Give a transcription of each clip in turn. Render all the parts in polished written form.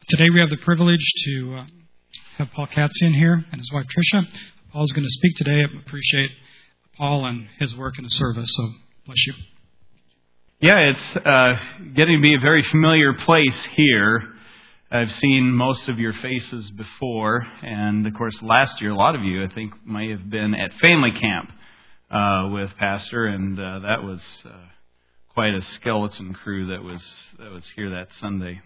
Today we have the privilege to have Paul Katzian here and his wife Tricia. Paul's going to speak today. I appreciate Paul and his work in the service, so bless you. Yeah, it's getting to be a very familiar place here. I've seen most of your faces before, and of course last year a lot of you, I think, may have been at family camp with Pastor, and that was quite a skeleton crew that was here that Sunday.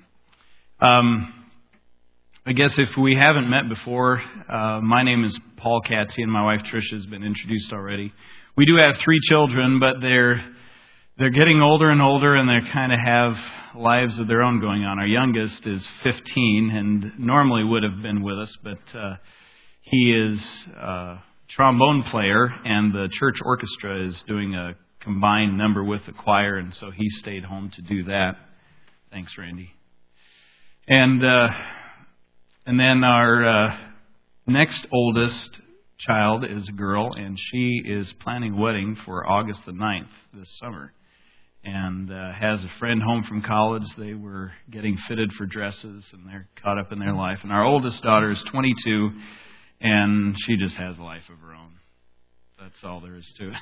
I guess if we haven't met before, my name is Paul Katzian, and my wife Tricia has been introduced already. We do have 3 children, but they're getting older and older, and they kind of have lives of their own going on. Our youngest is 15 and normally would have been with us, but he is a trombone player, and the church orchestra is doing a combined number with the choir, and so he stayed home to do that. Thanks, Randy. And then our next oldest child is a girl, and she is planning a wedding for August the 9th this summer, and has a friend home from college. They were getting fitted for dresses, and they're caught up in their life. And our oldest daughter is 22, and she just has a life of her own. That's all there is to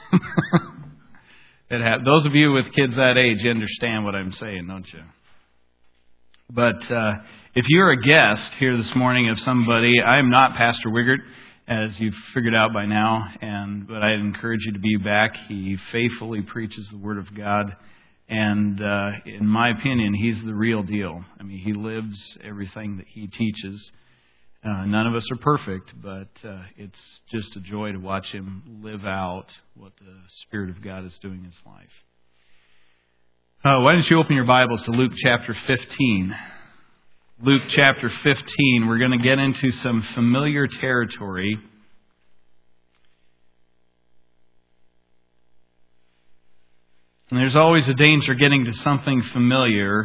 it. Those of you with kids that age, you understand what I'm saying, don't you? But if you're a guest here this morning of somebody, I am not Pastor Wiggert, as you've figured out by now, but I encourage you to be back. He faithfully preaches the Word of God, and in my opinion, he's the real deal. I mean, he lives everything that he teaches. None of us are perfect, but it's just a joy to watch him live out what the Spirit of God is doing in his life. Why don't you open your Bibles to Luke chapter 15. Luke chapter 15, we're going to get into some familiar territory. And there's always a danger getting to something familiar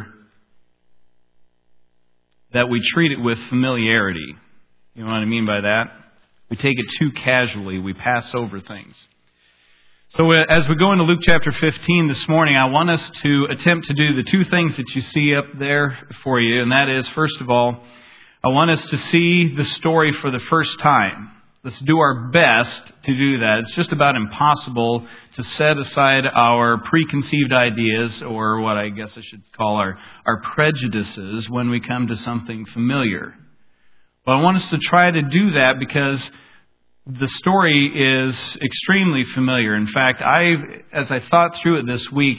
that we treat it with familiarity. You know what I mean by that? We take it too casually. We pass over things. So as we go into Luke chapter 15 this morning, I want us to attempt to do the 2 things that you see up there for you. And that is, first of all, I want us to see the story for the first time. Let's do our best to do that. It's just about impossible to set aside our preconceived ideas, or what I guess I should call our prejudices, when we come to something familiar. But I want us to try to do that because the story is extremely familiar. In fact, as I thought through it this week,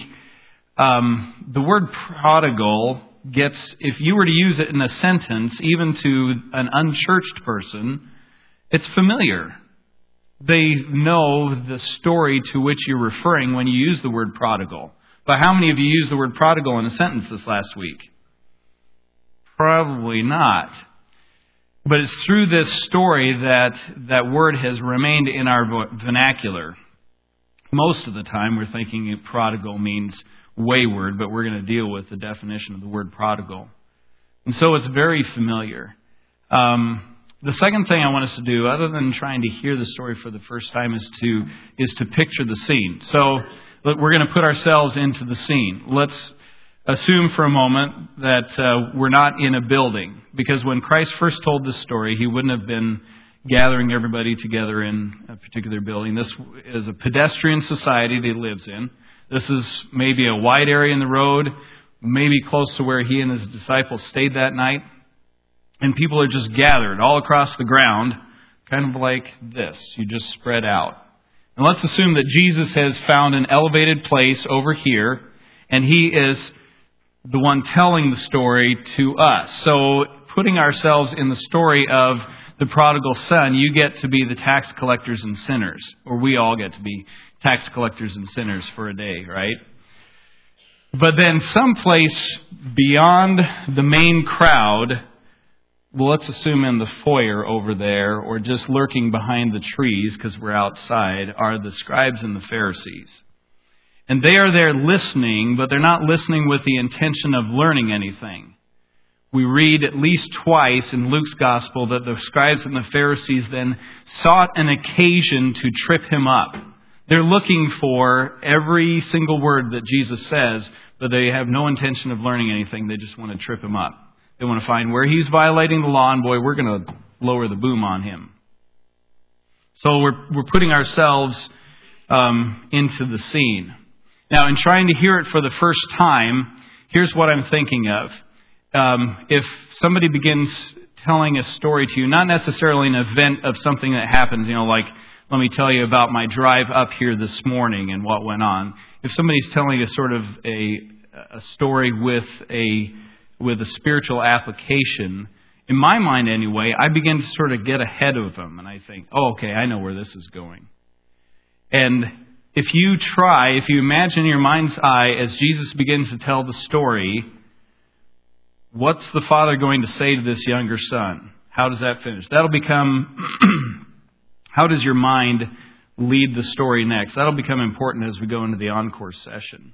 the word prodigal gets, if you were to use it in a sentence, even to an unchurched person, it's familiar. They know the story to which you're referring when you use the word prodigal. But how many of you used the word prodigal in a sentence this last week? Probably not. But it's through this story that word has remained in our vernacular. Most of the time we're thinking prodigal means wayward, but we're going to deal with the definition of the word prodigal. And so it's very familiar. The second thing I want us to do, other than trying to hear the story for the first time, is to picture the scene. So we're going to put ourselves into the scene. Let's assume for a moment that we're not in a building. Because when Christ first told this story, he wouldn't have been gathering everybody together in a particular building. This is a pedestrian society that he lives in. This is maybe a wide area in the road, maybe close to where he and his disciples stayed that night. And people are just gathered all across the ground, kind of like this. You just spread out. And let's assume that Jesus has found an elevated place over here, and he is the one telling the story to us. So putting ourselves in the story of the prodigal son, you get to be the tax collectors and sinners. Or we all get to be tax collectors and sinners for a day, right? But then someplace beyond the main crowd, well, let's assume in the foyer over there, or just lurking behind the trees because we're outside, are the scribes and the Pharisees. And they are there listening, but they're not listening with the intention of learning anything. We read at least twice in Luke's Gospel that the scribes and the Pharisees then sought an occasion to trip him up. They're looking for every single word that Jesus says, but they have no intention of learning anything. They just want to trip him up. They want to find where he's violating the law, and boy, we're going to lower the boom on him. So we're putting ourselves into the scene. Now, in trying to hear it for the first time, here's what I'm thinking of. If somebody begins telling a story to you, not necessarily an event of something that happened, like, let me tell you about my drive up here this morning and what went on. If somebody's telling a sort of a story with a spiritual application, in my mind anyway, I begin to sort of get ahead of them, and I think, oh, okay, I know where this is going. And if you imagine in your mind's eye as Jesus begins to tell the story, what's the father going to say to this younger son? How does that finish? That'll become, how does your mind lead the story next? That'll become important as we go into the encore session.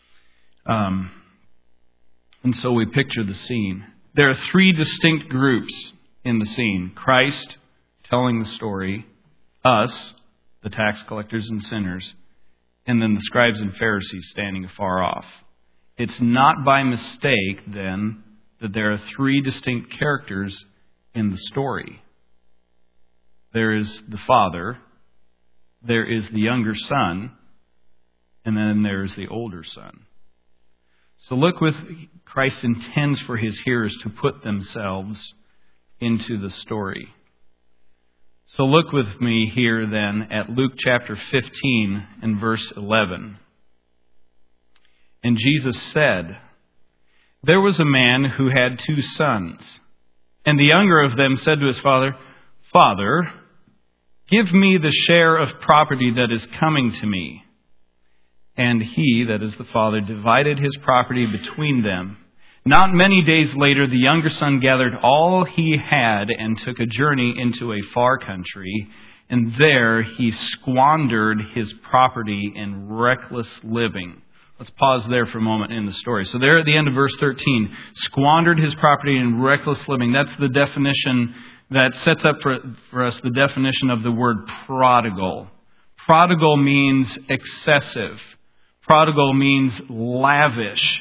And so we picture the scene. There are three distinct groups in the scene. Christ telling the story, us, the tax collectors and sinners, and then the scribes and Pharisees standing afar off. It's not by mistake, then, that there are three distinct characters in the story. There is the father, there is the younger son, and then there is the older son. So look what Christ intends for his hearers to put themselves into the story. So look with me here then at Luke chapter 15 and verse 11. And Jesus said, "There was a man who had 2 sons, and the younger of them said to his father, 'Father, give me the share of property that is coming to me.' And he," that is the father, "divided his property between them. Not many days later, the younger son gathered all he had and took a journey into a far country, and there he squandered his property in reckless living." Let's pause there for a moment in the story. So there at the end of verse 13, squandered his property in reckless living. That's the definition that sets up for us the definition of the word prodigal. Prodigal means excessive. Prodigal means lavish.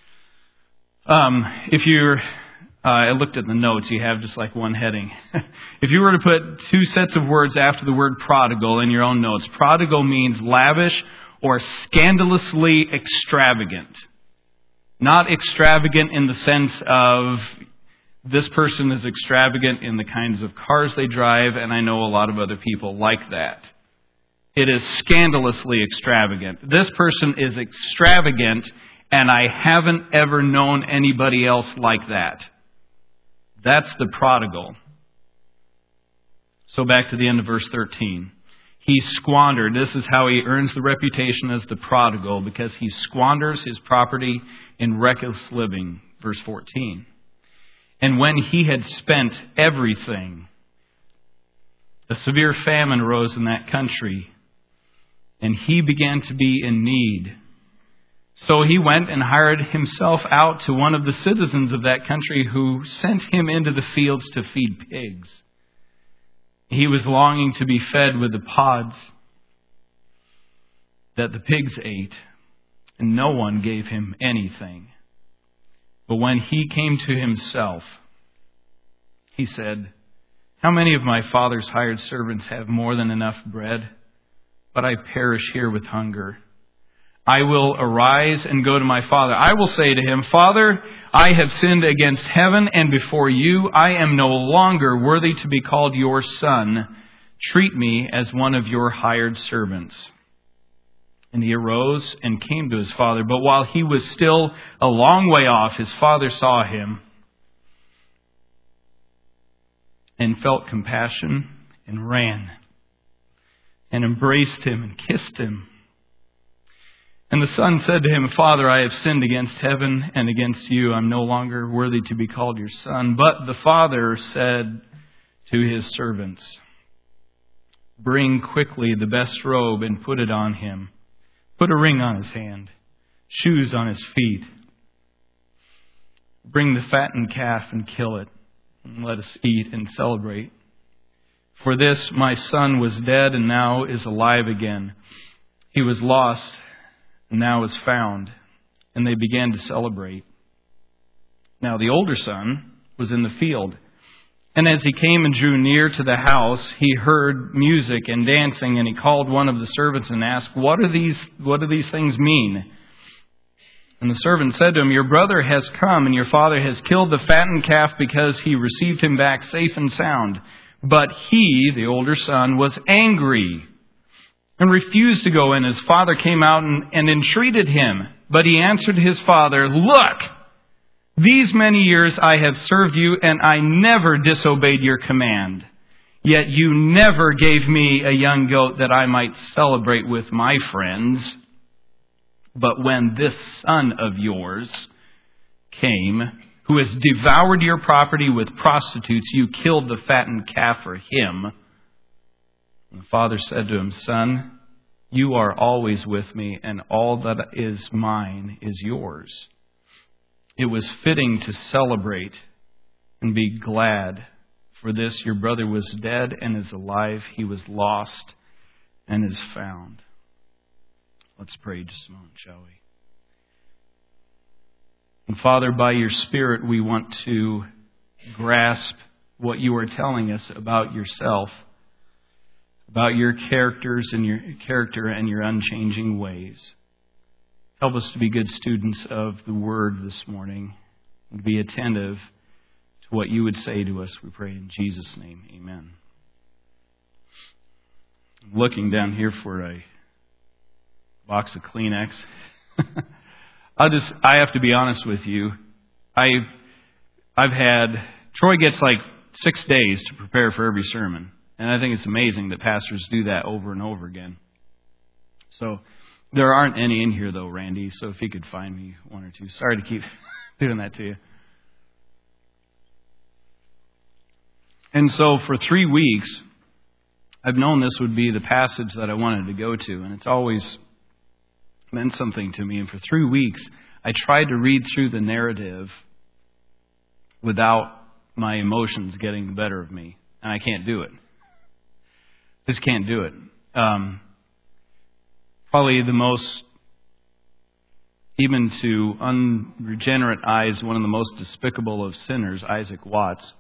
I looked at the notes, you have just like one heading. If you were to put 2 sets of words after the word prodigal in your own notes, prodigal means lavish or scandalously extravagant. Not extravagant in the sense of this person is extravagant in the kinds of cars they drive, and I know a lot of other people like that. It is scandalously extravagant. This person is extravagant, and I haven't ever known anybody else like that. That's the prodigal. So back to the end of verse 13. He squandered. This is how he earns the reputation as the prodigal, because he squanders his property in reckless living. Verse 14. And when he had spent everything, a severe famine arose in that country, and he began to be in need. So he went and hired himself out to one of the citizens of that country, who sent him into the fields to feed pigs. He was longing to be fed with the pods that the pigs ate, and no one gave him anything. But when he came to himself, he said, "How many of my father's hired servants have more than enough bread? But I perish here with hunger. I will arise and go to my father. I will say to him, 'Father, I have sinned against heaven and before you. I am no longer worthy to be called your son. Treat me as one of your hired servants.' And he arose and came to his father. But while he was still a long way off, his father saw him and felt compassion and ran and embraced him and kissed him. And the son said to him, 'Father, I have sinned against heaven and against you. I'm no longer worthy to be called your son.' But the father said to his servants, 'Bring quickly the best robe and put it on him. Put a ring on his hand, shoes on his feet. Bring the fattened calf and kill it, and let us eat and celebrate. For this my son was dead and now is alive again. He was lost and now is found.' And they began to celebrate. Now the older son was in the field. And as he came and drew near to the house, he heard music and dancing, and he called one of the servants and asked, What do these things mean? And the servant said to him, Your brother has come, and your father has killed the fattened calf because he received him back safe and sound. But he, the older son, was angry and refused to go in. His father came out and entreated him. But he answered his father, Look, these many years I have served you, and I never disobeyed your command. Yet you never gave me a young goat that I might celebrate with my friends. But when this son of yours came, who has devoured your property with prostitutes, you killed the fattened calf for him. And the father said to him, Son, you are always with me, and all that is mine is yours. It was fitting to celebrate and be glad. For this your brother was dead and is alive. He was lost and is found. Let's pray just a moment, shall we? And Father, by your Spirit, we want to grasp what you are telling us about yourself, about your characters and your character and your unchanging ways. Help us to be good students of the Word this morning and be attentive to what you would say to us. We pray in Jesus' name. Amen. I'm looking down here for a box of Kleenex. I have to be honest with you. Troy gets like 6 days to prepare for every sermon. And I think it's amazing that pastors do that over and over again. So there aren't any in here though, Randy. So if you could find me one or two. Sorry to keep doing that to you. And so for 3 weeks, I've known this would be the passage that I wanted to go to. And it's always meant something to me. And for 3 weeks, I tried to read through the narrative without my emotions getting the better of me. And I can't do it. Just can't do it. Probably the most, even to unregenerate eyes, one of the most despicable of sinners, Isaac Watts,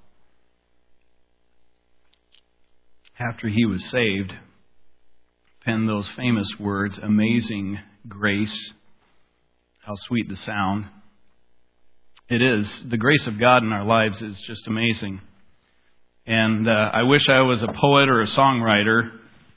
after he was saved, penned those famous words, amazing grace, how sweet the sound. It is. The grace of God in our lives is just amazing. And I wish I was a poet or a songwriter.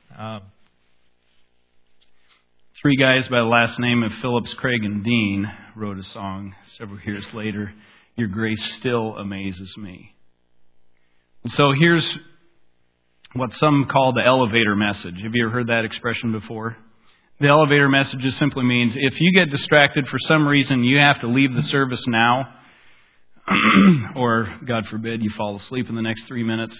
3 guys by the last name of Phillips, Craig, and Dean wrote a song several years later, Your Grace Still Amazes Me. And so here's what some call the elevator message. Have you ever heard that expression before? The elevator message just simply means if you get distracted for some reason, you have to leave the service now, or, God forbid, you fall asleep in the next 3 minutes.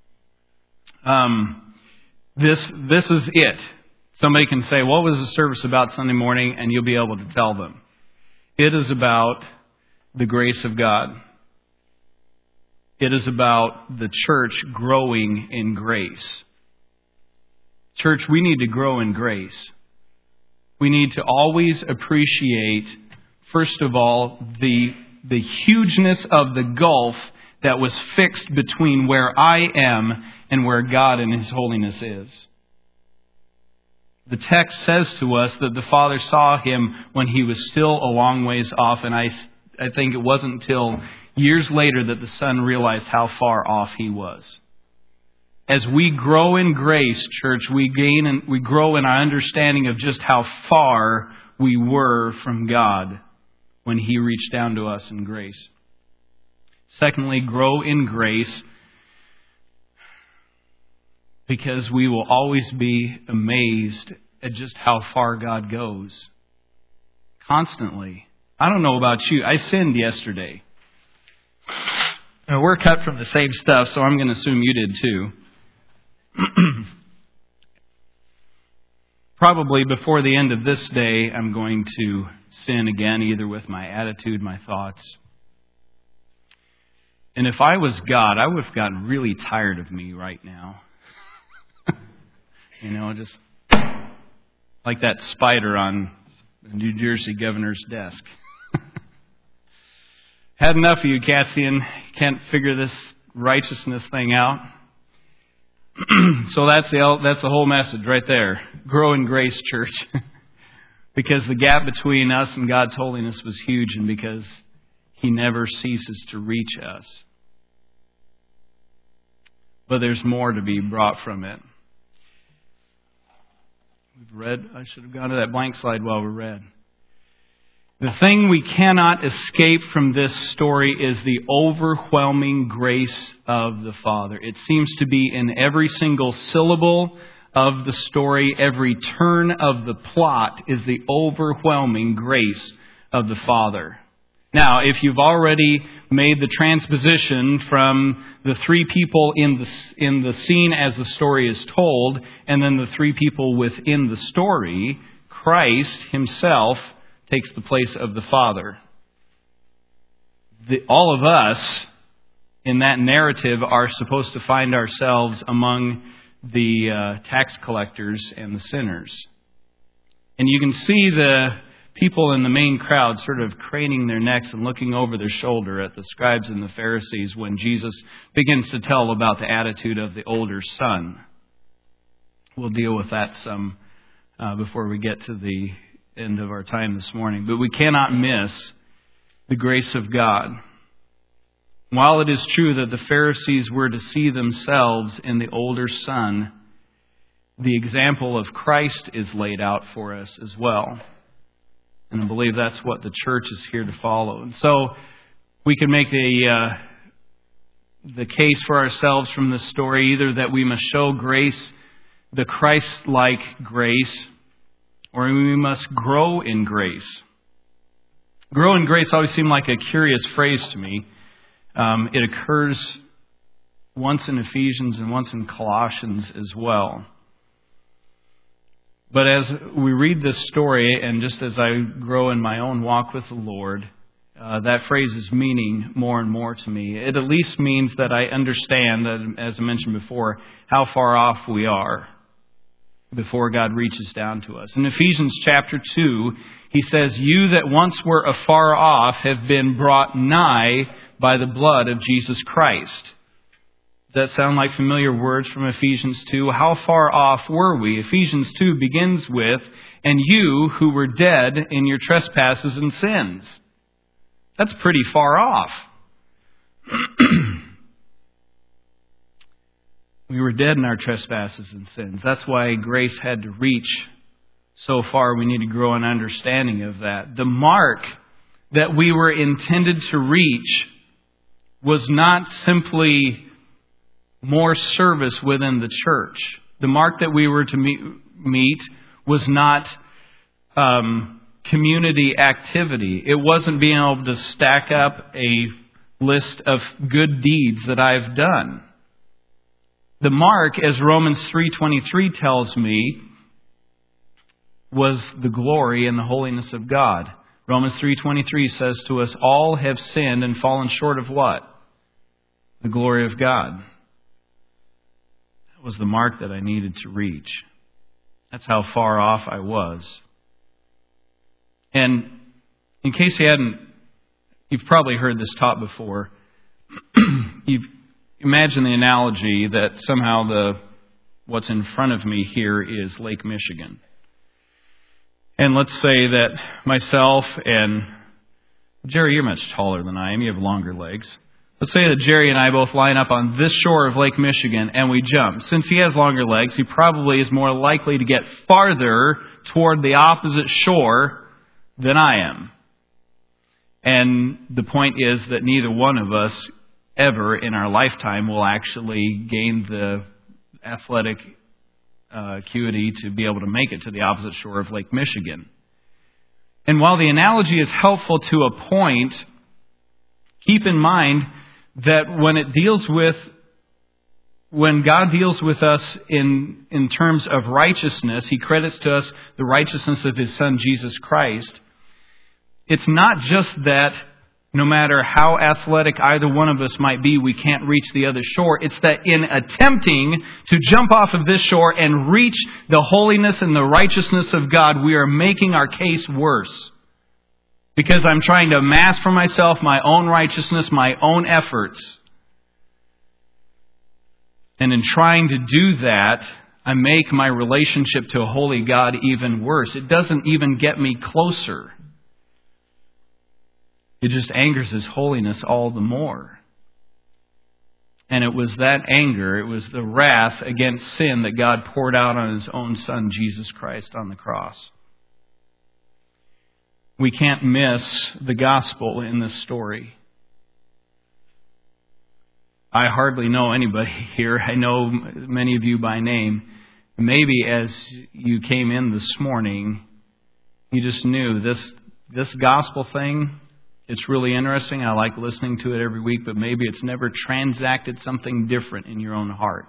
This is it. Somebody can say, what was the service about Sunday morning? And you'll be able to tell them. It is about the grace of God. It is about the church growing in grace. Church, we need to grow in grace. We need to always appreciate, first of all, the hugeness of the gulf that was fixed between where I am and where God in His holiness is. The text says to us that the Father saw Him when He was still a long ways off, and I think it wasn't until years later that the Son realized how far off He was. As we grow in grace, church, we grow in our understanding of just how far we were from God when He reached down to us in grace. Secondly, grow in grace because we will always be amazed at just how far God goes. Constantly. I don't know about you. I sinned yesterday. Now, we're cut from the same stuff, so I'm going to assume you did too. Probably before the end of this day, I'm going to sin again, either with my attitude, my thoughts. And if I was God, I would have gotten really tired of me right now. Just like that spider on the New Jersey governor's desk. Had enough of you, Cassian. Can't figure this righteousness thing out. So that's the whole message right there. Grow in grace, church. Because the gap between us and God's holiness was huge, and because He never ceases to reach us. But there's more to be brought from it. We've read. I should have gone to that blank slide while we read. The thing we cannot escape from this story is the overwhelming grace of the Father. It seems to be in every single syllable of the story, every turn of the plot is the overwhelming grace of the Father. Now, if you've already made the transposition from the three people in the scene as the story is told, and then the three people within the story, Christ Himself takes the place of the Father. All of us in that narrative are supposed to find ourselves among the tax collectors and the sinners. And you can see the people in the main crowd sort of craning their necks and looking over their shoulder at the scribes and the Pharisees when Jesus begins to tell about the attitude of the older son. We'll deal with that some before we get to the end of our time this morning. But we cannot miss the grace of God. While it is true that the Pharisees were to see themselves in the older son, the example of Christ is laid out for us as well. And I believe that's what the church is here to follow. And so we can make the case for ourselves from this story, either that we must show grace, the Christ-like grace, or we must grow in grace. Grow in grace always seemed like a curious phrase to me. It occurs once in Ephesians and once in Colossians as well. But as we read this story, and just as I grow in my own walk with the Lord, that phrase is meaning more and more to me. It at least means that I understand, that, as I mentioned before, how far off we are before God reaches down to us. In Ephesians chapter 2, he says, "You that once were afar off have been brought nigh by the blood of Jesus Christ." Does that sound like familiar words from Ephesians 2? How far off were we? Ephesians 2 begins with, "And you who were dead in your trespasses and sins." That's pretty far off. We were dead in our trespasses and sins. That's why grace had to reach so far. We need to grow an understanding of that. The mark that we were intended to reach was not simply more service within the church. The mark that we were to meet was not community activity. It wasn't being able to stack up a list of good deeds that I've done. The mark, as Romans 3:23 tells me, was the glory and the holiness of God. Romans 3:23 says to us, all have sinned and fallen short of what? The glory of God. That was the mark that I needed to reach. That's how far off I was. And in case you've probably heard this taught before. Imagine the analogy that somehow what's in front of me here is Lake Michigan. And let's say that myself and Jerry, you're much taller than I am. You have longer legs. Let's say that Jerry and I both line up on this shore of Lake Michigan and we jump. Since he has longer legs, he probably is more likely to get farther toward the opposite shore than I am. And the point is that neither one of us ever in our lifetime will actually gain the athletic acuity to be able to make it to the opposite shore of Lake Michigan. And while the analogy is helpful to a point, keep in mind that when God deals with us in terms of righteousness, He credits to us the righteousness of His Son, Jesus Christ. It's not just that no matter how athletic either one of us might be, we can't reach the other shore. It's that in attempting to jump off of this shore and reach the holiness and the righteousness of God, we are making our case worse. because I'm trying to amass for myself my own righteousness, my own efforts. And in trying to do that, I make my relationship to a holy God even worse. It doesn't even get me closer. It just angers His holiness all the more. And it was that anger, it was the wrath against sin that God poured out on His own Son, Jesus Christ, on the cross. We can't miss the gospel in this story. I hardly know anybody here. I know many of you by name. Maybe as you came in this morning, you just knew this gospel thing, it's really interesting. I like listening to it every week, but maybe it's never transacted something different in your own heart.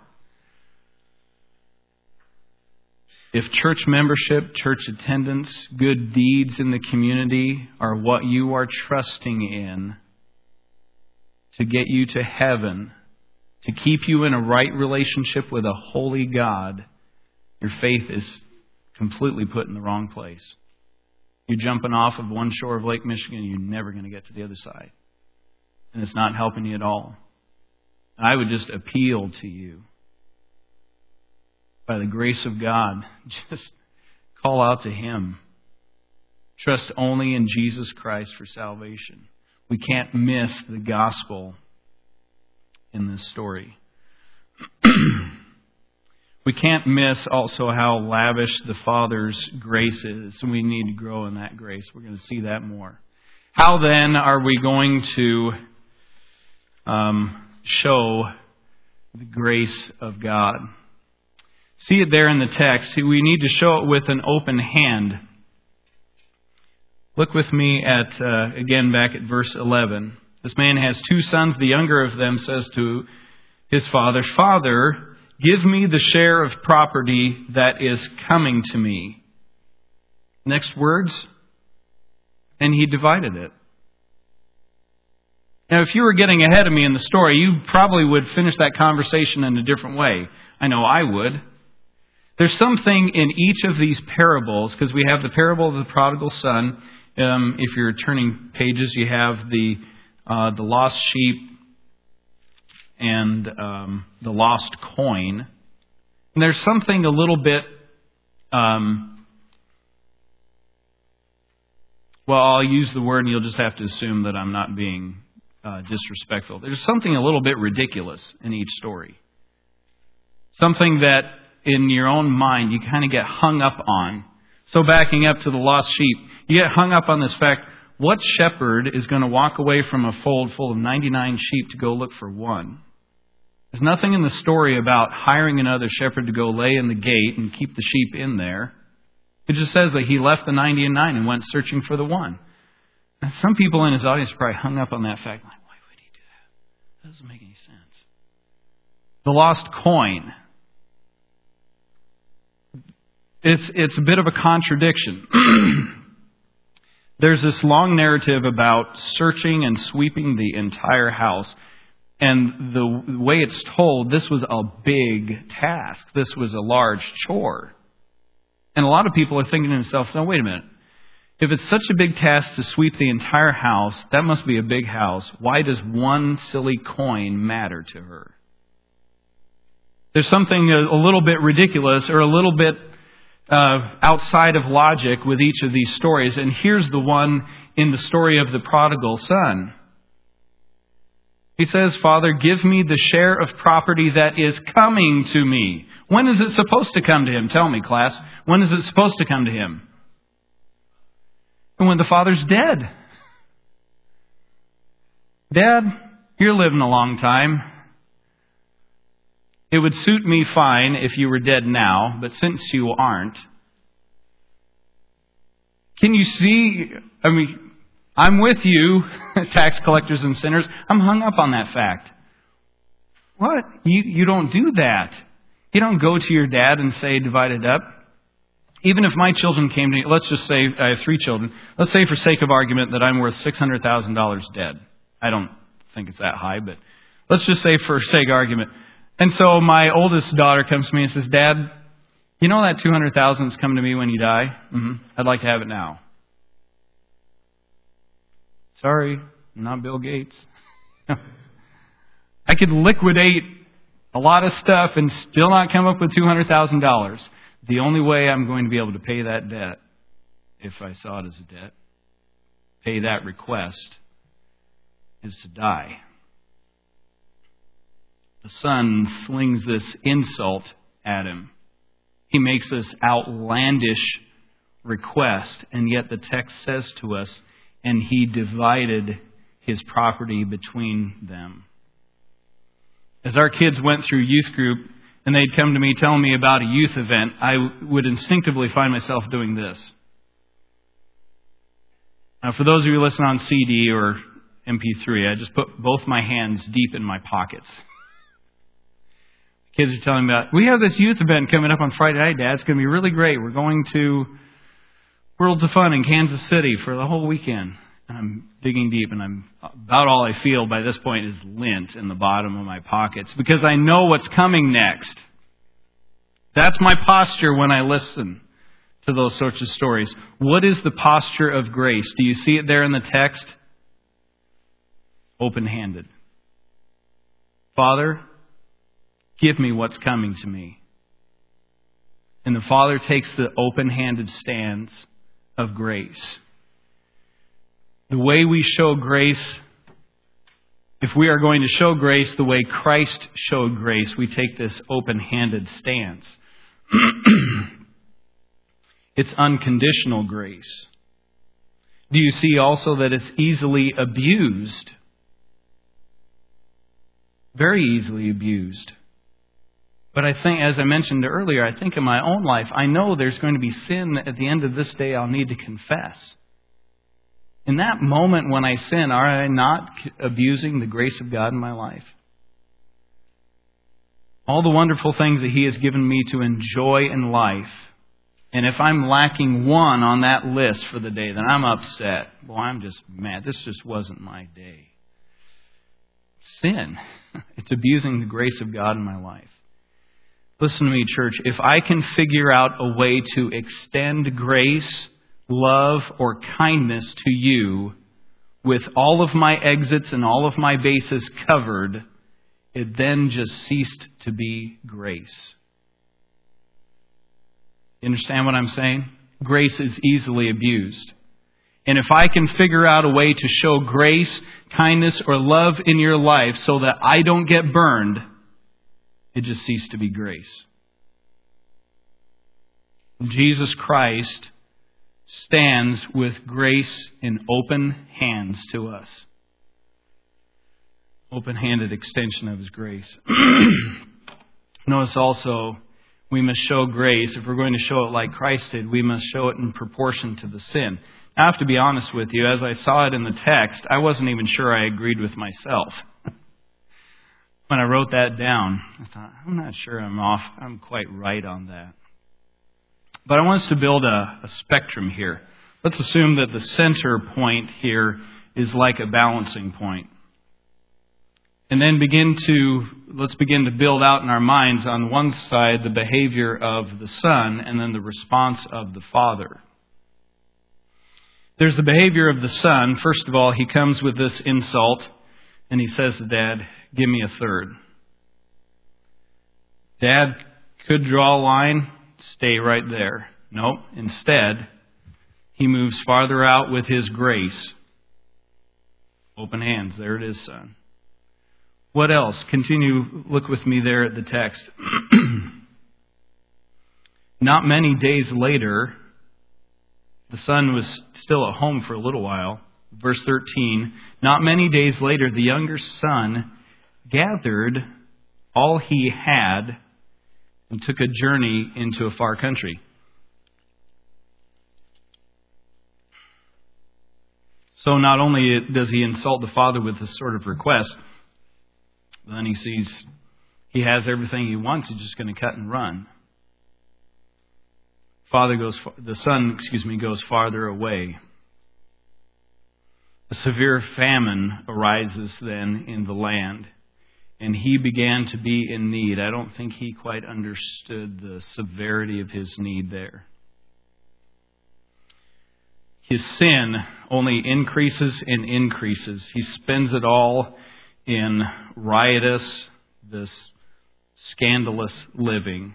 If church membership, church attendance, good deeds in the community are what you are trusting in to get you to heaven, to keep you in a right relationship with a holy God, your faith is completely put in the wrong place. You're jumping off of one shore of Lake Michigan, you're never going to get to the other side. And it's not helping you at all. I would just appeal to you, by the grace of God, just call out to Him. Trust only in Jesus Christ for salvation. We can't miss the gospel in this story. We can't miss also how lavish the Father's grace is. We need to grow in that grace. We're going to see that more. How then are we going to show the grace of God? See it there in the text. We need to show it with an open hand. Look with me at, again, back at verse 11. This man has 2 sons. The younger of them says to his father, "Father, give me the share of property that is coming to me." Next words, and he divided it. Now, if you were getting ahead of me in the story, you probably would finish that conversation in a different way. I know I would. There's something in each of these parables, because we have the parable of the prodigal son. If you're turning pages, you have the lost sheep and the lost coin. And there's something a little bit, well, I'll use the word and you'll just have to assume that I'm not being disrespectful. There's something a little bit ridiculous in each story. Something that in your own mind you kind of get hung up on. So backing up to the lost sheep, you get hung up on this fact, what shepherd is going to walk away from a fold full of 99 sheep to go look for one? There's nothing in the story about hiring another shepherd to go lay in the gate and keep the sheep in there. It just says that he left the 99 and went searching for the one. And some people in his audience are probably hung up on that fact. Like, why would he do that? That doesn't make any sense. The lost coin. It's a bit of a contradiction. There's this long narrative about searching and sweeping the entire house. And the way it's told, this was a big task. This was a large chore. And a lot of people are thinking to themselves, no, wait a minute. If it's such a big task to sweep the entire house, that must be a big house. Why does one silly coin matter to her? There's something a little bit ridiculous or a little bit outside of logic with each of these stories. And here's the one in the story of the prodigal son. He says, "Father, give me the share of property that is coming to me." When is it supposed to come to him? Tell me, class. When is it supposed to come to him? And when the father's dead. Dad, you're living a long time. It would suit me fine if you were dead now, but since you aren't, can you see, I'm with you, tax collectors and sinners. I'm hung up on that fact. What? You don't do that. You don't go to your dad and say, divide it up. Even if my children came to me, let's just say I have 3 children. Let's say for sake of argument that I'm worth $600,000 dead. I don't think it's that high, but let's just say for sake of argument. And so my oldest daughter comes to me and says, "Dad, you know that $200,000 is coming to me when you die? I'd like to have it now." Sorry, I'm not Bill Gates. I could liquidate a lot of stuff and still not come up with $200,000. The only way I'm going to be able to pay that debt, if I saw it as a debt, pay that request, is to die. The son slings this insult at him. He makes this outlandish request, and yet the text says to us, and he divided his property between them. As our kids went through youth group, and they'd come to me telling me about a youth event, I would instinctively find myself doing this. Now, for those of you who listen on CD or MP3, I just put both my hands deep in my pockets. Kids are telling me about, we have this youth event coming up on Friday night, Dad. It's going to be really great. We're going to Worlds of Fun in Kansas City for the whole weekend. And I'm digging deep, and about all I feel by this point is lint in the bottom of my pockets, because I know what's coming next. That's my posture when I listen to those sorts of stories. What is the posture of grace? Do you see it there in the text? Open-handed. Father, give me what's coming to me. And the Father takes the open-handed stance of grace. The way we show grace, if we are going to show grace the way Christ showed grace, we take this open-handed stance. It's unconditional grace. Do you see also that it's easily abused? Very easily abused. But I think, as I mentioned earlier, I think in my own life, I know there's going to be sin at the end of this day I'll need to confess. In that moment when I sin, are I not abusing the grace of God in my life? All the wonderful things that He has given me to enjoy in life. And if I'm lacking one on that list for the day, then I'm upset. Well, I'm just mad. This just wasn't my day. Sin. It's abusing the grace of God in my life. Listen to me, church. If I can figure out a way to extend grace, love, or kindness to you with all of my exits and all of my bases covered, it then just ceased to be grace. You understand what I'm saying? Grace is easily abused. And if I can figure out a way to show grace, kindness, or love in your life so that I don't get burned, it just ceased to be grace. Jesus Christ stands with grace in open hands to us. Open-handed extension of His grace. Notice also, we must show grace. If we're going to show it like Christ did, we must show it in proportion to the sin. Now, I have to be honest with you. As I saw it in the text, I wasn't even sure I agreed with myself. When I wrote that down, I thought, I'm not sure I'm quite right on that. But I want us to build a spectrum here. Let's assume that the center point here is like a balancing point. And then let's begin to build out in our minds on one side the behavior of the Son and then the response of the Father. There's the behavior of the Son. First of all, he comes with this insult and he says to Dad, give me a third. Dad could draw a line, stay right there. Nope. Instead, he moves farther out with his grace. Open hands. There it is, son. What else? Continue, look with me there at the text. Not many days later, the son was still at home for a little while. Verse 13, not many days later, the younger son gathered all he had and took a journey into a far country. So not only does he insult the father with this sort of request, then he sees he has everything he wants. He's just going to cut and run. The son goes farther away. A severe famine arises then in the land, and he began to be in need. I don't think he quite understood the severity of his need there. his sin only increases and increases. He spends it all in riotous, this scandalous living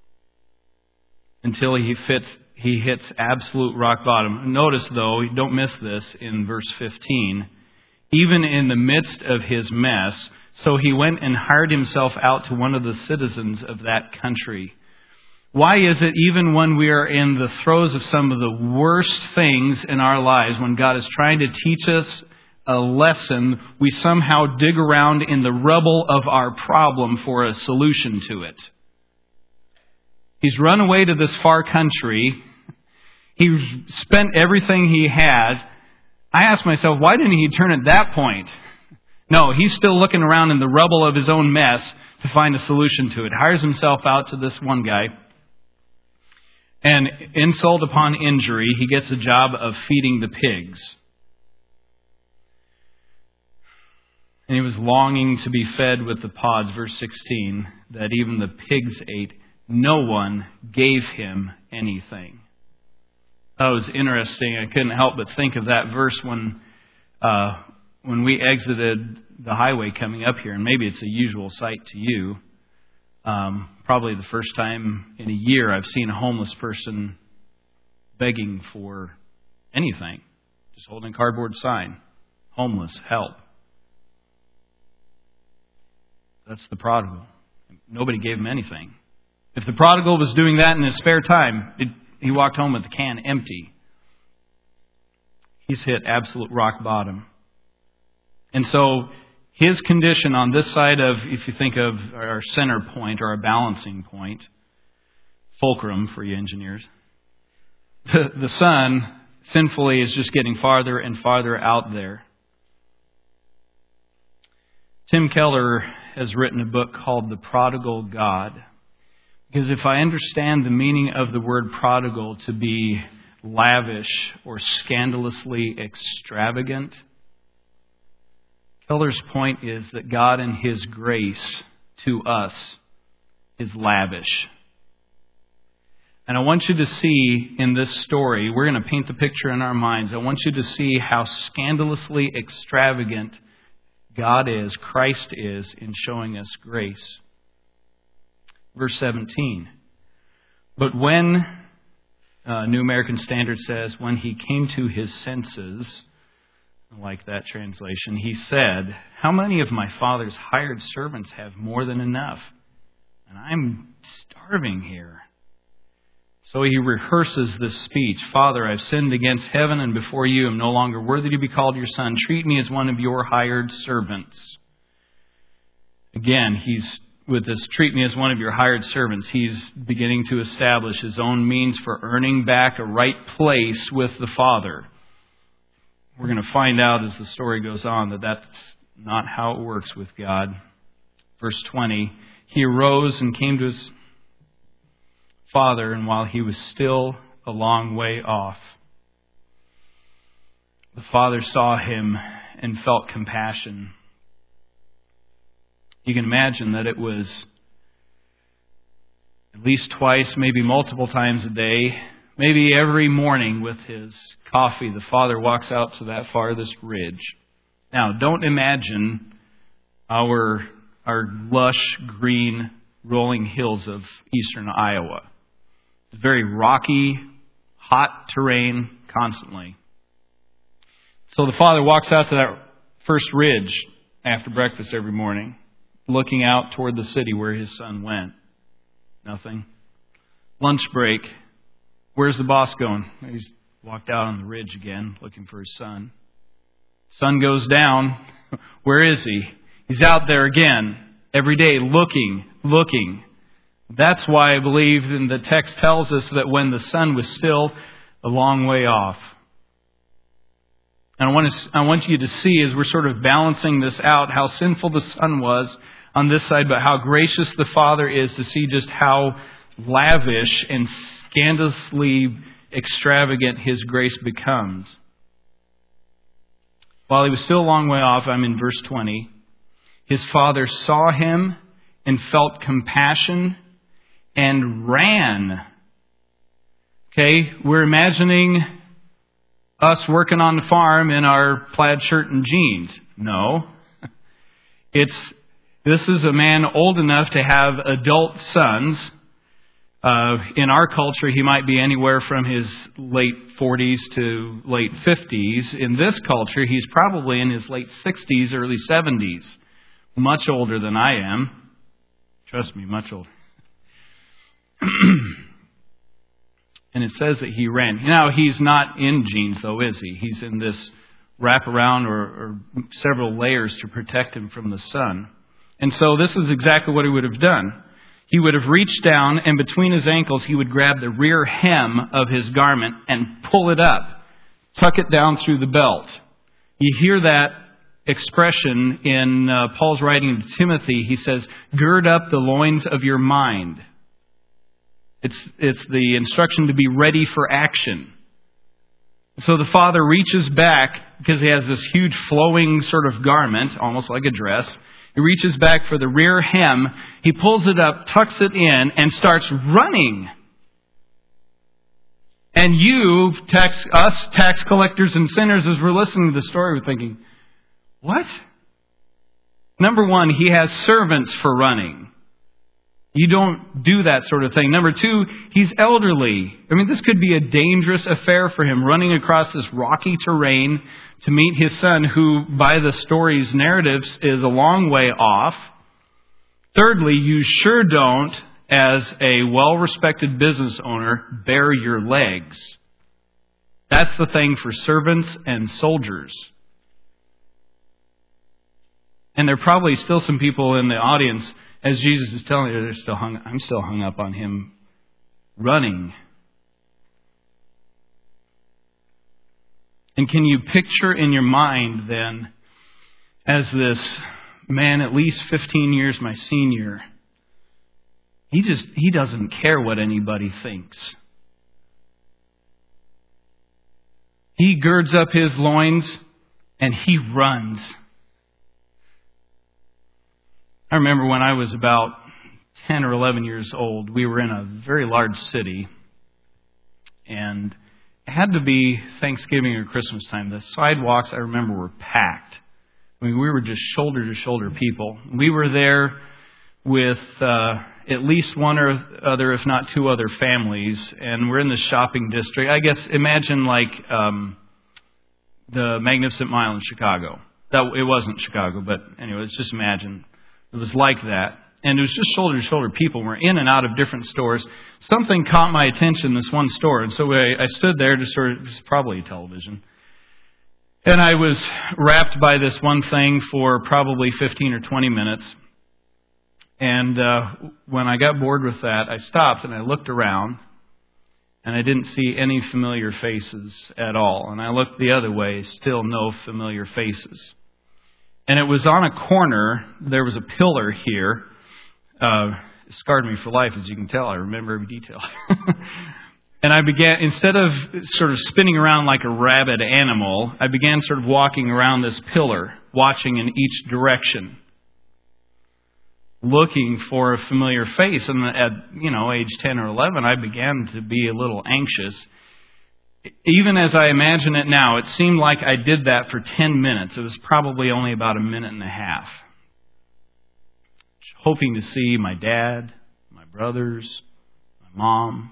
until he hits absolute rock bottom. Notice, though, don't miss this in verse 15, even in the midst of his mess, so he went and hired himself out to one of the citizens of that country. Why is it even when we are in the throes of some of the worst things in our lives, when God is trying to teach us a lesson, we somehow dig around in the rubble of our problem for a solution to it? He's run away to this far country. He's spent everything he has. I ask myself, why didn't he turn at that point? No, he's still looking around in the rubble of his own mess to find a solution to it. Hires himself out to this one guy. And insult upon injury, he gets a job of feeding the pigs. And he was longing to be fed with the pods, verse 16, that even the pigs ate. No one gave him anything. That was interesting. I couldn't help but think of that verse when we exited the highway coming up here. And maybe it's a usual sight to you. Probably the first time in a year I've seen a homeless person begging for anything. Just holding a cardboard sign. Homeless, help. That's the prodigal. Nobody gave him anything. If the prodigal was doing that in his spare time, he walked home with the can empty. He's hit absolute rock bottom. And so his condition on this side of, if you think of our center point or our balancing point, fulcrum for you engineers, the sun sinfully is just getting farther and farther out there. Tim Keller has written a book called The Prodigal God. Because if I understand the meaning of the word prodigal to be lavish or scandalously extravagant, Keller's point is that God in His grace to us is lavish. And I want you to see in this story, we're going to paint the picture in our minds. I want you to see how scandalously extravagant God is, Christ is, in showing us grace. Verse 17. But when, New American Standard says, when he came to his senses, I like that translation, he said, how many of my father's hired servants have more than enough? And I'm starving here. So he rehearses this speech. Father, I've sinned against heaven and before you. I'm no longer worthy to be called your son. Treat me as one of your hired servants. Again, with this, treat me as one of your hired servants, he's beginning to establish his own means for earning back a right place with the Father. We're going to find out as the story goes on that that's not how it works with God. Verse 20, he arose and came to his father, and while he was still a long way off, the father saw him and felt compassion. You can imagine that it was at least twice, maybe multiple times a day, maybe every morning with his coffee, the father walks out to that farthest ridge. Now, don't imagine our lush, green, rolling hills of eastern Iowa. It's very rocky, hot terrain constantly. So the father walks out to that first ridge after breakfast every morning, looking out toward the city where his son went. Nothing. Lunch break. Where's the boss going? He's walked out on the ridge again, looking for his son. Sun goes down. Where is he? He's out there again, every day, looking. That's why I believe, and the text tells us that when the sun was still a long way off. And I want you to see, as we're sort of balancing this out, how sinful the son was on this side, but how gracious the Father is to see just how lavish and scandalously extravagant His grace becomes. While he was still a long way off, I'm in verse 20, his father saw him and felt compassion and ran. Okay, we're imagining us working on the farm in our plaid shirt and jeans. No. This is a man old enough to have adult sons. In our culture, he might be anywhere from his late 40s to late 50s. In this culture, he's probably in his late 60s, early 70s. Much older than I am. Trust me, much older. And it says that he ran. Now, he's not in jeans, though, is he? He's in this wraparound or several layers to protect him from the sun. And so this is exactly what he would have done. He would have reached down, and between his ankles, he would grab the rear hem of his garment and pull it up, tuck it down through the belt. You hear that expression in Paul's writing to Timothy. He says, gird up the loins of your mind. It's the instruction to be ready for action. So the father reaches back, because he has this huge flowing sort of garment, almost like a dress. He reaches back for the rear hem. He pulls it up, tucks it in, and starts running. And you, tax collectors and sinners, as we're listening to the story, we're thinking, what? Number one, he has servants for running. You don't do that sort of thing. Number two, he's elderly. I mean, this could be a dangerous affair for him, running across this rocky terrain to meet his son, who, by the story's narratives, is a long way off. Thirdly, you sure don't, as a well-respected business owner, bare your legs. That's the thing for servants and soldiers. And there are probably still some people in the audience, as Jesus is telling you, I'm still hung up on him running. And can you picture in your mind then, as this man, at least 15 years my senior, he doesn't care what anybody thinks. He girds up his loins and he runs. I remember when I was about 10 or 11 years old, we were in a very large city, and it had to be Thanksgiving or Christmas time. The sidewalks, I remember, were packed. I mean, we were just shoulder-to-shoulder people. We were there with at least one or other, if not two other families, and we're in the shopping district. I guess imagine like the Magnificent Mile in Chicago. It wasn't Chicago, but anyway, let's just imagine. It was like that. And it was just shoulder-to-shoulder people. We're in and out of different stores. Something caught my attention in this one store. And so I stood there to sort of, it was probably a television. And I was wrapped by this one thing for probably 15 or 20 minutes. And when I got bored with that, I stopped and I looked around. And I didn't see any familiar faces at all. And I looked the other way, still no familiar faces. And it was on a corner. There was a pillar here. It scarred me for life, as you can tell. I remember every detail. And I began, instead of sort of spinning around like a rabid animal, I began sort of walking around this pillar, watching in each direction, looking for a familiar face. And at, age 10 or 11, I began to be a little anxious. Even as I imagine it now, it seemed like I did that for 10 minutes. It was probably only about a minute and a half. Hoping to see my dad, my brothers, my mom.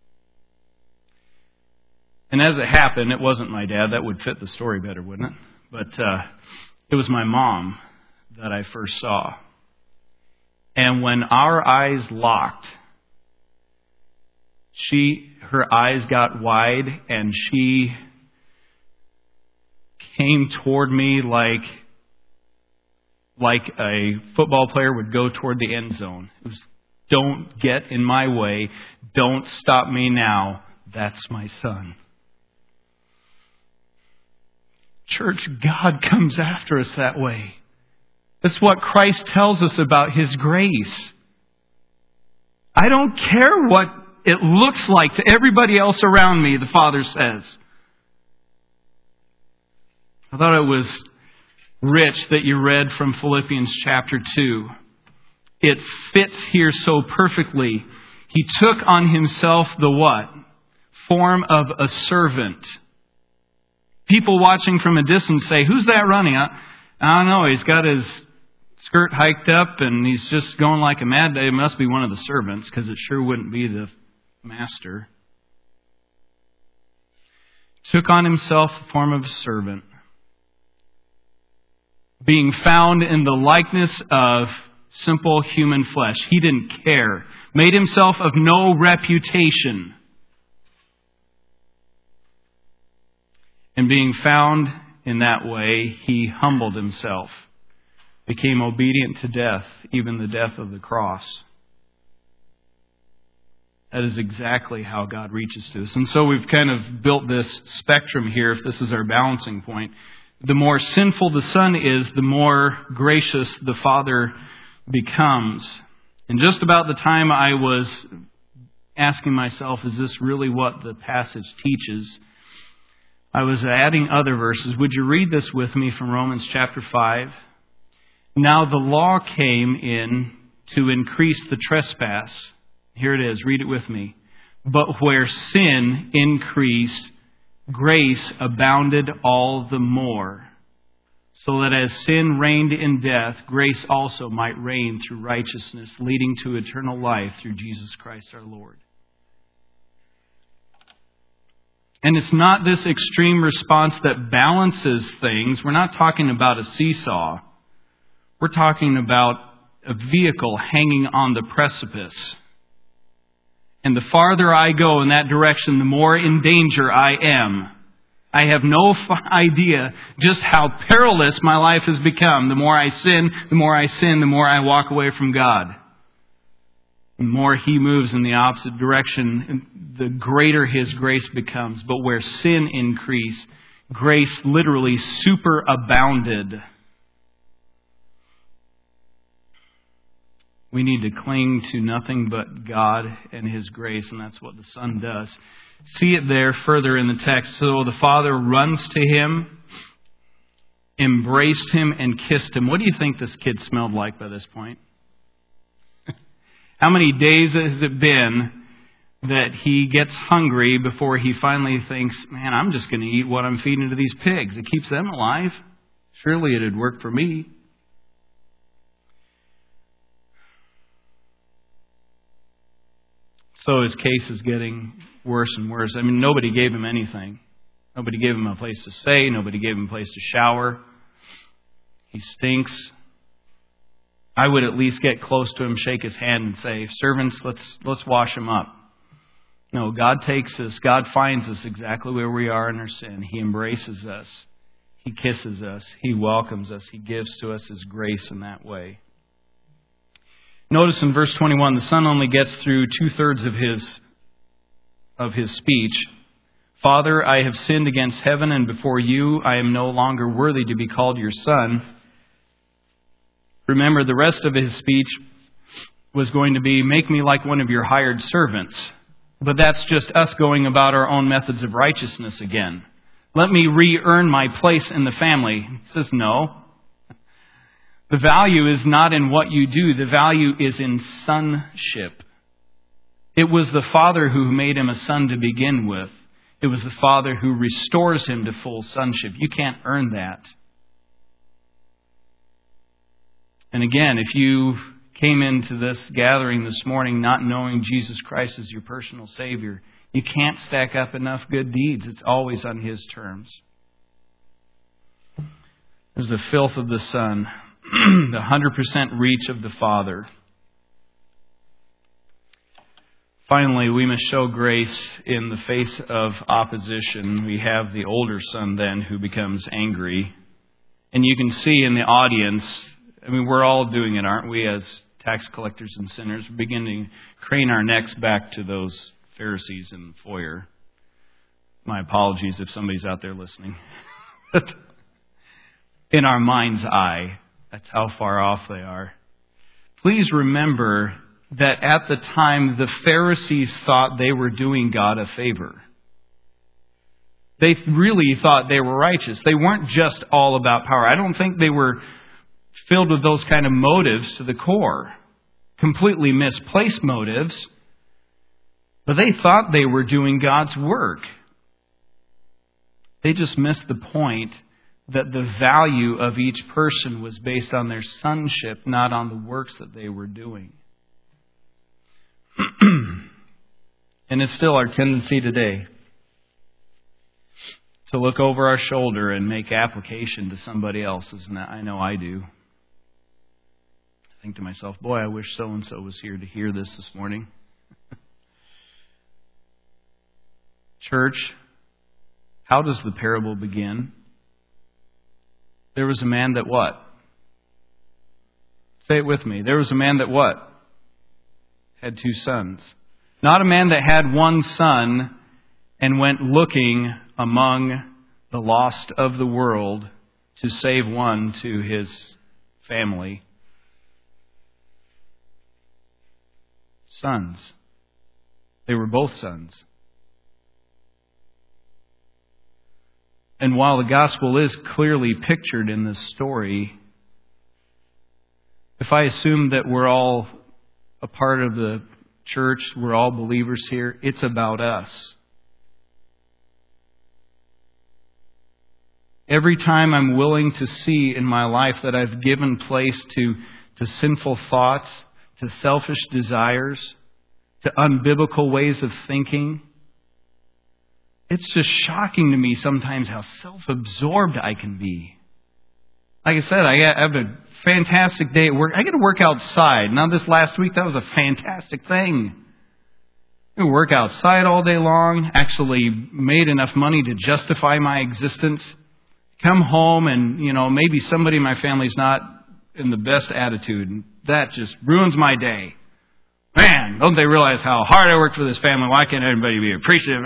And as it happened, it wasn't my dad. That would fit the story better, wouldn't it? But it was my mom that I first saw. And when our eyes locked, her eyes got wide and she came toward me like a football player would go toward the end zone. It was, don't get in my way. Don't stop me now. That's my son. Church, God comes after us that way. That's what Christ tells us about His grace. I don't care what it looks like to everybody else around me, the Father says. I thought it was rich that you read from Philippians chapter 2. It fits here so perfectly. He took on Himself the what? Form of a servant. People watching from a distance say, "Who's that running?" I don't know. He's got his skirt hiked up and he's just going like a mad day. It must be one of the servants, because it sure wouldn't be the master. Took on himself the form of a servant, being found in the likeness of simple human flesh. He didn't care. Made himself of no reputation. And being found in that way, he humbled himself, became obedient to death, even the death of the cross. That is exactly how God reaches to us. And so we've kind of built this spectrum here, if this is our balancing point. The more sinful the Son is, the more gracious the Father becomes. And just about the time I was asking myself, is this really what the passage teaches? I was adding other verses. Would you read this with me from Romans chapter 5? Now the law came in to increase the trespass. Here it is. Read it with me. But where sin increased, grace abounded all the more. So that as sin reigned in death, grace also might reign through righteousness, leading to eternal life through Jesus Christ our Lord. And it's not this extreme response that balances things. We're not talking about a seesaw. We're talking about a vehicle hanging on the precipice. And the farther I go in that direction, the more in danger I am. I have no idea just how perilous my life has become. The more I sin, the more I walk away from God. The more He moves in the opposite direction, the greater His grace becomes. But where sin increased, grace literally superabounded. We need to cling to nothing but God and His grace, and that's what the Son does. See it there further in the text. So the Father runs to Him, embraced Him, and kissed Him. What do you think this kid smelled like by this point? How many days has it been that he gets hungry before he finally thinks, man, I'm just going to eat what I'm feeding to these pigs. It keeps them alive. Surely it'd work for me. So his case is getting worse and worse. I mean, nobody gave him anything. Nobody gave him a place to stay. Nobody gave him a place to shower. He stinks. I would at least get close to him, shake his hand, and say, servants, let's wash him up. No, God takes us. God finds us exactly where we are in our sin. He embraces us. He kisses us. He welcomes us. He gives to us His grace in that way. Notice in verse 21, the Son only gets through 2/3 of his speech. Father, I have sinned against heaven and before you. I am no longer worthy to be called your son. Remember, the rest of his speech was going to be, make me like one of your hired servants. But that's just us going about our own methods of righteousness again. Let me re-earn my place in the family. He says, no. The value is not in what you do. The value is in sonship. It was the Father who made him a son to begin with. It was the Father who restores him to full sonship. You can't earn that. And again, if you came into this gathering this morning not knowing Jesus Christ as your personal Savior, you can't stack up enough good deeds. It's always on His terms. There's the filth of the Son, the 100% reach of the Father. Finally, we must show grace in the face of opposition. We have the older son then who becomes angry. And you can see in the audience, I mean, we're all doing it, aren't we, as tax collectors and sinners? We're beginning to crane our necks back to those Pharisees in the foyer. My apologies if somebody's out there listening. In our mind's eye, that's how far off they are. Please remember that at the time, the Pharisees thought they were doing God a favor. They really thought they were righteous. They weren't just all about power. I don't think they were filled with those kind of motives to the core. Completely misplaced motives. But they thought they were doing God's work. They just missed the point that the value of each person was based on their sonship, not on the works that they were doing. And it's still our tendency today to look over our shoulder and make application to somebody else's. And I know I do. I think to myself, boy, I wish so-and-so was here to hear this morning. Church, how does the parable begin? There was a man that what? Say it with me. There was a man that what? Had 2 sons. Not a man that had 1 son and went looking among the lost of the world to save one to his family. Sons. They were both sons. And while the gospel is clearly pictured in this story, if I assume that we're all a part of the church, we're all believers here, it's about us. Every time I'm willing to see in my life that I've given place to sinful thoughts, to selfish desires, to unbiblical ways of thinking, it's just shocking to me sometimes how self-absorbed I can be. Like I said, I have a fantastic day at work. I get to work outside. Now this last week, that was a fantastic thing. I work outside all day long, actually made enough money to justify my existence. Come home and, maybe somebody in my family's not in the best attitude. And that just ruins my day. Man, don't they realize how hard I worked for this family? Why can't everybody be appreciative?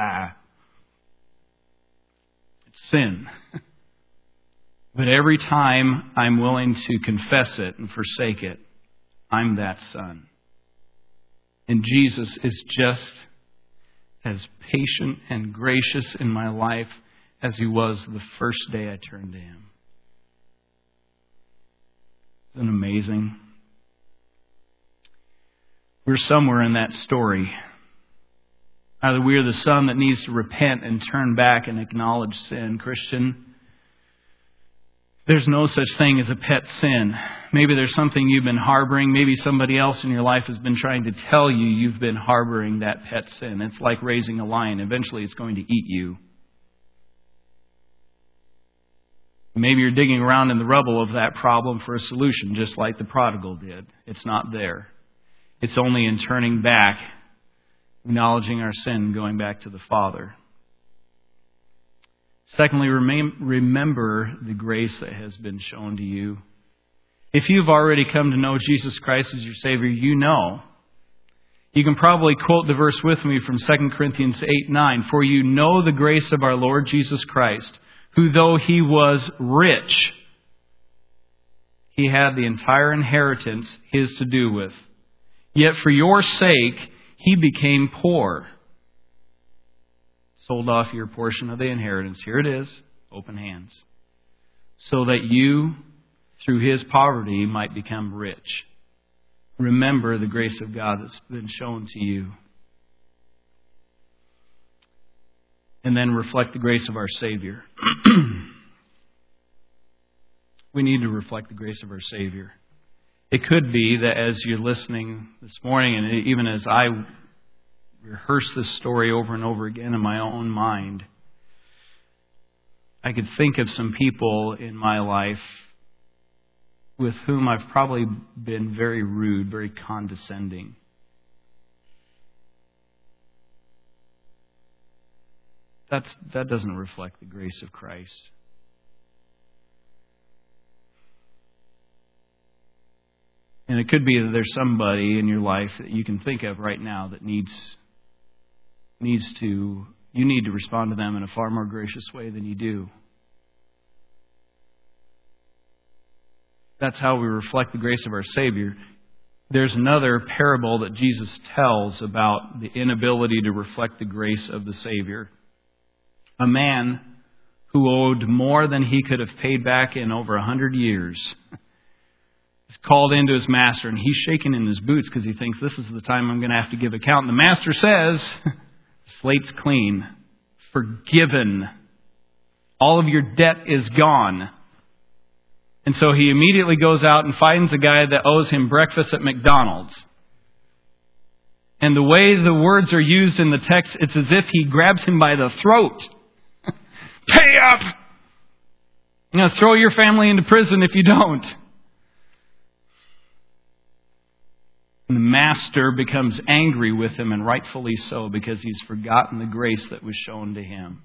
It's sin. But every time I'm willing to confess it and forsake it, I'm that son. And Jesus is just as patient and gracious in my life as He was the first day I turned to Him. Isn't it amazing? We're somewhere in that story. Either we are the son that needs to repent and turn back and acknowledge sin. Christian, there's no such thing as a pet sin. Maybe there's something you've been harboring. Maybe somebody else in your life has been trying to tell you you've been harboring that pet sin. It's like raising a lion. Eventually it's going to eat you. Maybe you're digging around in the rubble of that problem for a solution, just like the prodigal did. It's not there. It's only in turning back, acknowledging our sin, going back to the Father. Secondly, remember the grace that has been shown to you. If you've already come to know Jesus Christ as your Savior, you know. You can probably quote the verse with me from 2 Corinthians 8:9. For you know the grace of our Lord Jesus Christ, who though He was rich, He had the entire inheritance His to do with. Yet for your sake, He became poor. Sold off your portion of the inheritance. Here it is, open hands. So that you, through His poverty, might become rich. Remember the grace of God that's been shown to you. And then reflect the grace of our Savior. We need to reflect the grace of our Savior. It could be that as you're listening this morning, and even as I rehearse this story over and over again in my own mind, I could think of some people in my life with whom I've probably been very rude, very condescending. That doesn't reflect the grace of Christ. And it could be that there's somebody in your life that you can think of right now that you need to respond to them in a far more gracious way than you do. That's how we reflect the grace of our Savior. There's another parable that Jesus tells about the inability to reflect the grace of the Savior. A man who owed more than he could have paid back in over 100 years is called into his master, and he's shaking in his boots because he thinks, this is the time I'm going to have to give account. And the master says, slate's clean, forgiven. All of your debt is gone. And so he immediately goes out and finds a guy that owes him breakfast at McDonald's. And the way the words are used in the text, it's as if he grabs him by the throat. Pay up! I'm going to throw your family into prison if you don't. And the master becomes angry with him, and rightfully so, because he's forgotten the grace that was shown to him.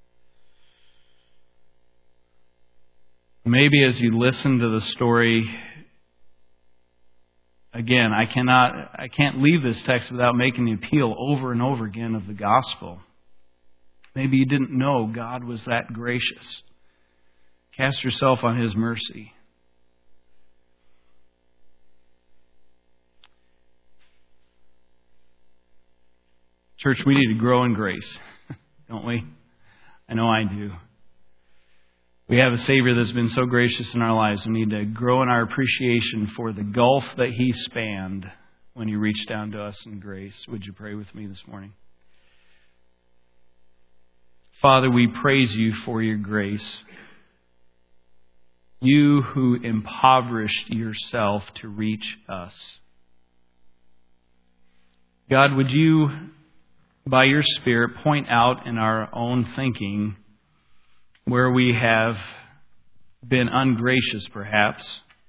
Maybe as you listen to the story, again, I can't leave this text without making the appeal over and over again of the gospel. Maybe you didn't know God was that gracious. Cast yourself on His mercy. Church, we need to grow in grace, don't we? I know I do. We have a Savior that's been so gracious in our lives. We need to grow in our appreciation for the gulf that He spanned when He reached down to us in grace. Would you pray with me this morning? Father, we praise You for Your grace. You who impoverished Yourself to reach us. God, would You, by Your Spirit, point out in our own thinking where we have been ungracious, perhaps.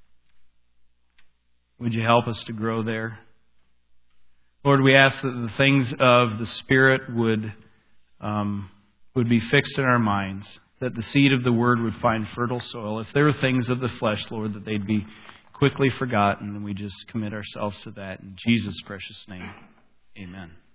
Would You help us to grow there? Lord, we ask that the things of the Spirit would be fixed in our minds, that the seed of the Word would find fertile soil. If there are things of the flesh, Lord, that they'd be quickly forgotten, and we just commit ourselves to that. In Jesus' precious name, amen.